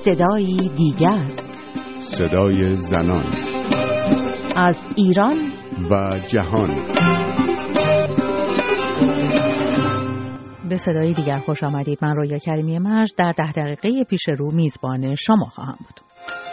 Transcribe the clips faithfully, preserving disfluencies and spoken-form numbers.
صدایی دیگر، صدای زنان از ایران و جهان. به صدای دیگر خوش آمدید. من رویا کریمی مرج در ده دقیقه پیش رو میزبان شما خواهم بود.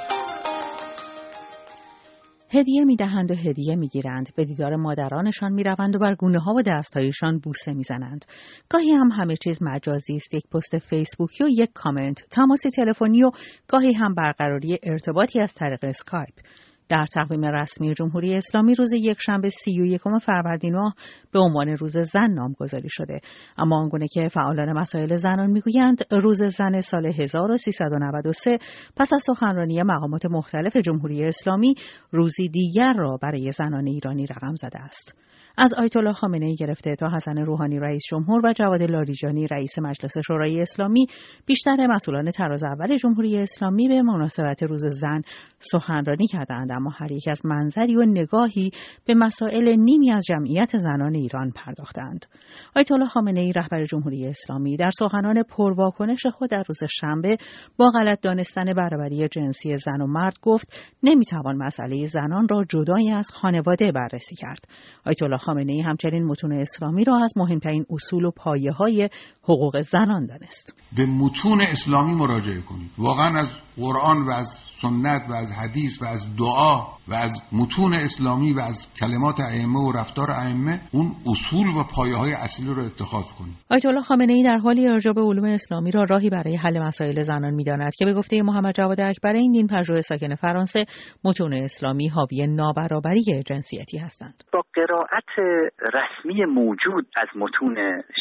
هدیه میدهند و هدیه میگیرند، به دیدار مادرانشان میروند و بر گونه ها و دستهایشان بوسه میزنند. گاهی هم همه چیز مجازی است، یک پست فیسبوکی و یک کامنت، تماسی تلفنی و گاهی هم برقراری ارتباطی از طریق اسکایپ. در تقویم رسمی جمهوری اسلامی روز یکشنبه سی و یکم فروردین ماه به عنوان روز زن نامگذاری شده، اما آنگونه که فعالان مسائل زنان میگویند روز زن سال هزار و سیصد و نود و سه پس از سخنرانی مقامات مختلف جمهوری اسلامی روزی دیگر را برای زنان ایرانی رقم زده است. از آیت الله خامنه‌ای گرفته تا حسن روحانی رئیس جمهور و جواد لاریجانی رئیس مجلس شورای اسلامی، بیشتر مسئولان طراز اول جمهوری اسلامی به مناسبت روز زن سخنرانی کردند، اما هر یک از منظری و نگاهی به مسائل نیمی از جمعیت زنان ایران پرداختند. آیت الله خامنه‌ای رهبر جمهوری اسلامی در سخنان پرواکنش خود در روز شنبه با غلط دانستن برابری جنسی زن و مرد گفت نمیتوان مسئله زنان را جدای از خانواده بررسی کرد. آیت الله خامنه‌ای همچنین متون اسلامی را از مهمترین اصول و پایه‌های حقوق زنان دانست. به متون اسلامی مراجعه کنید. واقعا از قرآن و از سنت و از حدیث و از دعا و از متون اسلامی و از کلمات ائمه و رفتار ائمه اون اصول و پایه‌های اصلی رو اتخاذ کنید. آیت الله خامنه‌ای در حالی ارجاع به علوم اسلامی را راهی برای حل مسائل زنان می‌داند که به گفته محمد جواد اکبر این دین پژوه ساکن فرانسه، متون اسلامی حاوی نابرابری جنسیتی هستند. با قرائت رسمی موجود از متون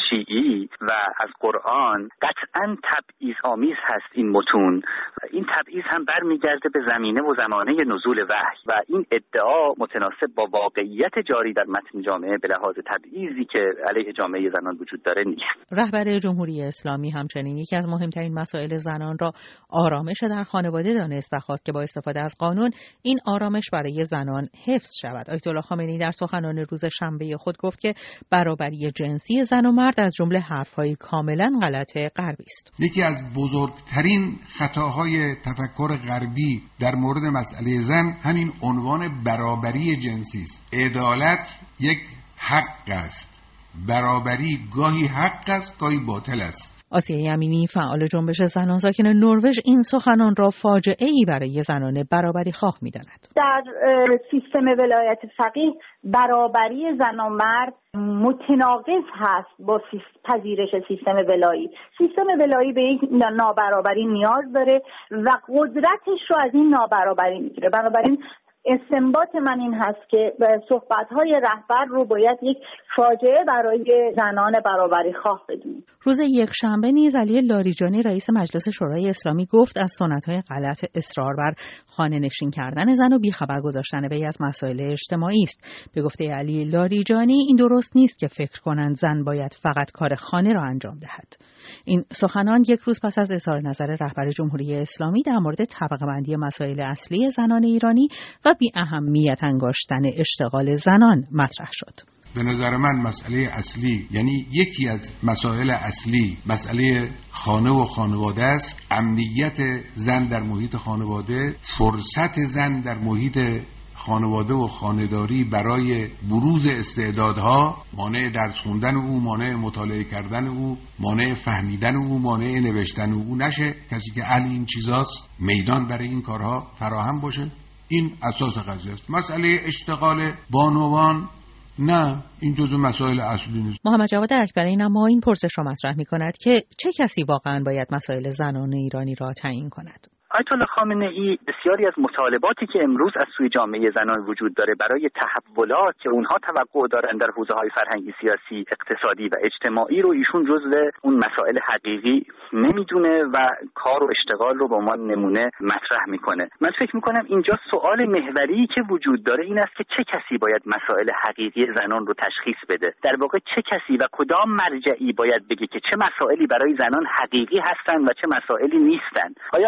شیعی و از قرآن قطعاً تبعیض‌آمیز هست این متون. این تبعیض هم برمیگرده به زمینه و زمانه نزول وحی و این ادعا متناسب با واقعیت جاری در متن جامعه به لحاظ تبعیضی که علیه جامعه زنان وجود داره نیست. رهبر جمهوری اسلامی همچنین یکی از مهمترین مسائل زنان را آرامش در خانواده دانست و خواست که با استفاده از قانون این آرامش برای زنان حفظ شود. آیت الله خامنه‌ای در سخنان روز شنبه خود گفت که برابری جنسی زن و مرد از جمله حرف‌های کاملا غلط غربی است. یکی از بزرگترین خطاهای تفکر غربی در مورد مسئله زن همین عنوان برابری جنسی است. عدالت یک حق است. برابری گاهی حق است، گاهی باطل است. آسیه امینی فعال جنبش زنان ساکن نروژ این سخنان را فاجعه‌ای برای زنان برابری خواه می‌داند. در سیستم ولایت فقیه برابری زن و مرد متناقض هست با پذیرش سیستم ولایی. سیستم ولایی به یک نابرابری نیاز داره و قدرتش رو از این نابرابری میگیره. بنابراین استنباط من این هست که صحبت‌های رهبر رو باید یک فاجعه برای زنان برابری خواه بدونیم. روز یکشنبه نیز علی لاریجانی رئیس مجلس شورای اسلامی گفت از سنت‌های غلط اصرار بر خانه نشین کردن زن و بیخبر گذاشتن وی از مسائل اجتماعی است. به گفته علی لاریجانی این درست نیست که فکر کنند زن باید فقط کار خانه را انجام دهد. این سخنان یک روز پس از اظهار نظر رهبر جمهوری اسلامی در مورد طبقه بندی مسائل اصلی زنان ایرانی و بی اهمیت انگاشتن اشتغال زنان مطرح شد. به نظر من مسئله اصلی، یعنی یکی از مسائل اصلی، مسئله خانه و خانواده است. امنیت زن در محیط خانواده، فرصت زن در محیط خانواده و خانه‌داری برای بروز استعدادها، مانع درس خوندن او، مانع مطالعه کردن او، مانع فهمیدن او، مانع نوشتن او نشه. کسی که اهل این چیزاست میدان برای این کارها فراهم باشه. این اساس قضیه است. مسئله اشتغال بانوان نه، این جزو مسائل اصلی نیست. محمد جواد اکبری اما این پرسش را مطرح می‌کند که چه کسی واقعاً باید مسائل زنان ایرانی را تعیین کند؟ آیت الله خامنه‌ای بسیاری از مطالباتی که امروز از سوی جامعه زنان وجود داره برای تحولات که اونها توقع دارن در حوزه‌های فرهنگی، سیاسی، اقتصادی و اجتماعی رو ایشون جزو اون مسائل حقیقی نمیدونه و کار و اشتغال رو به عنوان نمونه مطرح میکنه. من فکر میکنم اینجا سوال محوری که وجود داره این است که چه کسی باید مسائل حقیقی زنان رو تشخیص بده. در واقع چه کسی و کدام مرجعی باید بگه که چه مسائلی برای زنان حقیقی هستن و چه مسائلی نیستن. آیا اگر زنان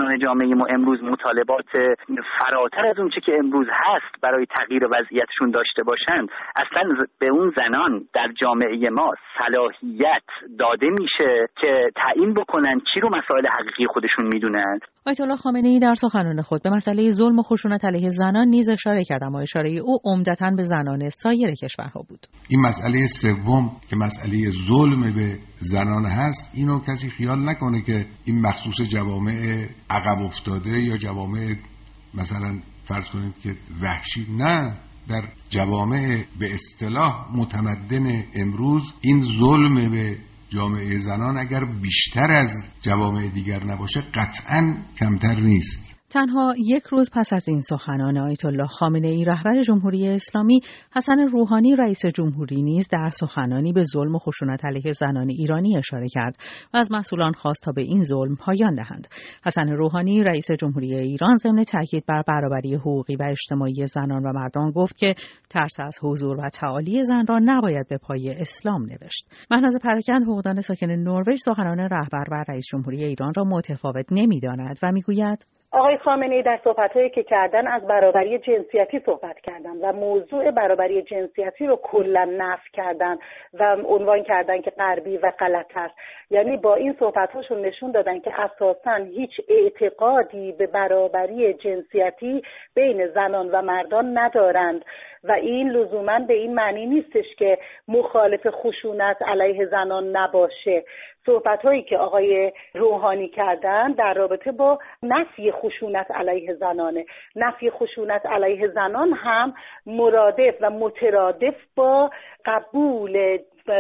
زنان جامعه ما امروز مطالبات فراتر از اون چه که امروز هست برای تغییر وضعیتشون داشته باشند، اصلا به اون زنان در جامعه ما صلاحیت داده میشه که تعیین بکنن چی رو مسائل حقیقی خودشون میدونند. آیت الله خامنه‌ای در سخنان خود به مسئله ظلم و خشونت علیه زنان نیز اشاره کرد، اما اشاره او عمدتاً به زنان سایر کشورها بود. این مسئله سوم که مسئله ظلم به زنان هست، اینو کسی خیال نکنه که این مخصوص جوامع عقب افتاده یا جوامع مثلا فرض کنید که وحشی، نه، در جوامع به اصطلاح متمدن امروز این ظلم به جامعه زنان اگر بیشتر از جوامع دیگر نباشه قطعاً کمتر نیست. تنها یک روز پس از این سخنان آیت الله خامنه‌ای رهبر جمهوری اسلامی، حسن روحانی رئیس جمهوری نیز در سخنانی به ظلم و خشونت علیه زنان ایرانی اشاره کرد و از مسئولان خواست تا به این ظلم پایان دهند. حسن روحانی رئیس جمهوری ایران ضمن تاکید بر برابری حقوقی و اجتماعی زنان و مردان گفت که ترس از حضور و تعالی زن را نباید به پای اسلام نوشت. مهناز پراکند حقوقدان ساکن نروژ سخنان رهبر و رئیس جمهوری ایران را متفاوت نمی‌داند و می‌گوید آقای خامنه‌ای در صحبت‌هایی که کردن از برابری جنسیتی صحبت کردن و موضوع برابری جنسیتی رو کلا نفی کردن و عنوان کردن که غربی و غلط است. یعنی با این صحبت‌هاشون نشون دادن که اساساً هیچ اعتقادی به برابری جنسیتی بین زنان و مردان ندارند و این لزوماً به این معنی نیستش که مخالف خشونت علیه زنان نباشه. صحبت‌هایی که آقای روحانی کردن در رابطه با نفی خشونت علیه زنانه. نفی خشونت علیه زنان هم مرادف و مترادف با قبول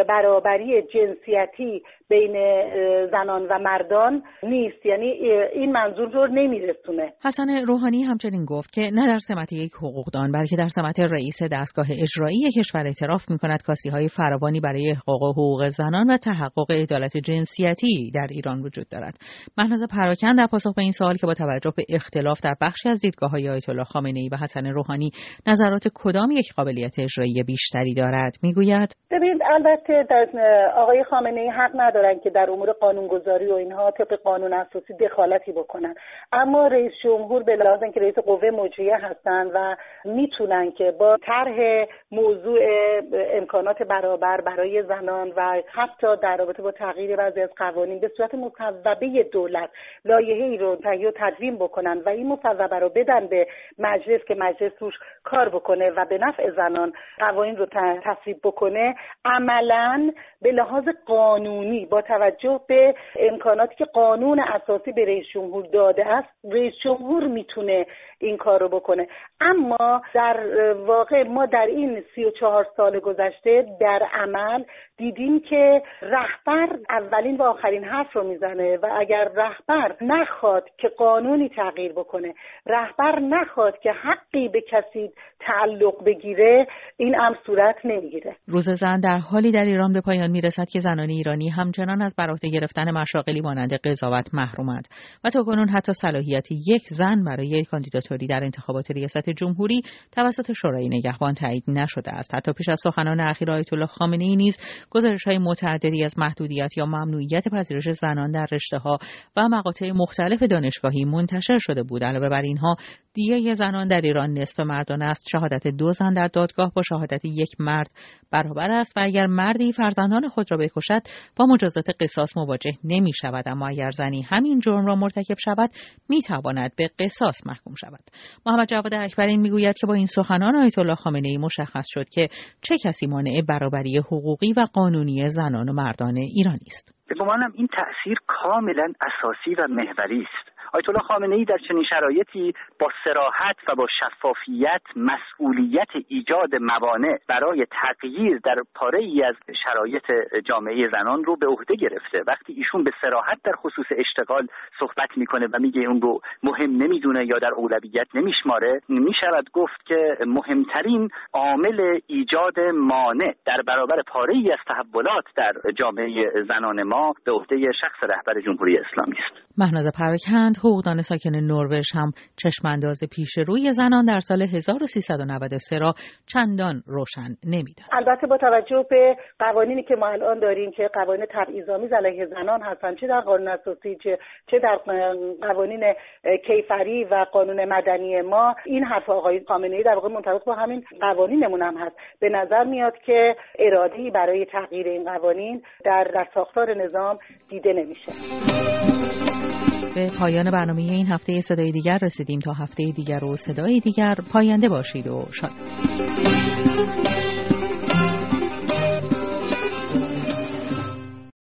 برابری جنسیتی بین زنان و مردان نیست، یعنی این منظور رو نمیرسونه. حسن روحانی همچنین گفت که نه در سمت یک حقوقدان بلکه در سمت رئیس دستگاه اجرایی کشور اعتراف می‌کند کاستی‌های فراوانی برای احقاق حقوق زنان و تحقق عدالت جنسیتی در ایران وجود دارد. مهناز پراکند در پاسخ به این سوال که با توجه به اختلاف در بخشی از دیدگاه‌های آیت الله خامنه‌ای و حسن روحانی نظرات کدام یک قابلیت اجرایی بیشتری دارد میگوید ببینید البته آقای خامنه‌ای حق ندارن که در امور قانونگذاری و اینها طبق قانون اساسی دخالتی بکنن، اما رئیس جمهور به لحاظ اینکه رئیس قوه مجریه هستن و میتونن که با طرح موضوع امکانات برابر برای زنان و حتی در رابطه با تغییر بعضی از قوانین به صورت مصوبه دولت لایحه‌ای رو تهیه و تدوین بکنن و این مصوبه رو بدن به مجلس که مجلس روش کار بکنه و به نفع زنان قوانین رو تصویب بکنه، عملاً به لحاظ قانونی با توجه به امکاناتی که قانون اساسی به رئیس جمهور داده است، رئیس جمهور میتونه این کار رو بکنه. اما در واقع ما در این سی و چهار سال گذشته در عمل دیدیم که رهبر اولین و آخرین حرف رو میزنه و اگر رهبر نخواد که قانونی تغییر بکنه، رهبر نخواد که حقی به کسی تعلق بگیره، این امر صورت نمیگیره. روز زن در حالی در ایران به پایان میرسد که زنان ایرانی همچنان از بر عهده گرفتن مشاغلی مانند قضاوت محرومند و تاکنون حتی صلاحیت یک زن برای کاندیداتوری در انتخابات ریاست جمهوری توسط شورای نگهبان تایید نشده است. حتی پیش از سخنان اخیر آیت الله خامنه‌ای نیز گزارش‌های متعددی از محدودیت یا ممنوعیت پذیرش زنان در رشته‌ها و مقاطع مختلف دانشگاهی منتشر شده بود. علاوه بر اینها دیه زنان در ایران نصف مردان است. شهادت دو زن در دادگاه با شهادت یک مرد برابر است و اگر مردی فرزندان خود را بکشد با مجازات قصاص مواجه نمی شود، اما اگر زنی همین جرم را مرتکب شود می تواند به قصاص محکوم شود. محمد جواد اکبرین می گوید که با این سخنان آیت الله خامنه‌ای مشخص شد که چه کسی مانع برابری حقوقی و قانونی زنان و مردان ایرانی است. به گمانم این تأثیر کاملا اساسی و محوری است. آیت الله خامنه‌ای در چنین شرایطی با صراحت و با شفافیت مسئولیت ایجاد موانع برای تغییر در پاره‌ای از شرایط جامعه زنان رو به عهده گرفته. وقتی ایشون به صراحت در خصوص اشتغال صحبت میکنه و میگه اون رو مهم نمیدونه یا در اولویت نمیشماره، میشود گفت که مهمترین عامل ایجاد مانع در برابر پاره‌ای از تحولات در جامعه زنان ما به عهده شخص رهبر جمهوری اسلامی است. مهناز پراکند حقوقدان ساکن نروژ هم چشمانداز پیش روی زنان در سال هزار و سیصد و نود و سه را چندان روشن نمی‌داد. البته با توجه به قوانینی که ما الان داریم که قوانین تبعیض‌آمیز علیه زنان هستن، چه در قانون اساسی چه در قوانین کیفری و قانون مدنی ما، این حرف آقای خامنه‌ای در واقع منطبق با همین قوانینمون هم هست. به نظر میاد که اراده‌ای برای تغییر این قوانین در در ساختار نظام دیده نمیشه. به پایان برنامه این هفته صدای دیگر رسیدیم. تا هفته دیگر و صدای دیگر، پاینده باشید و شاد.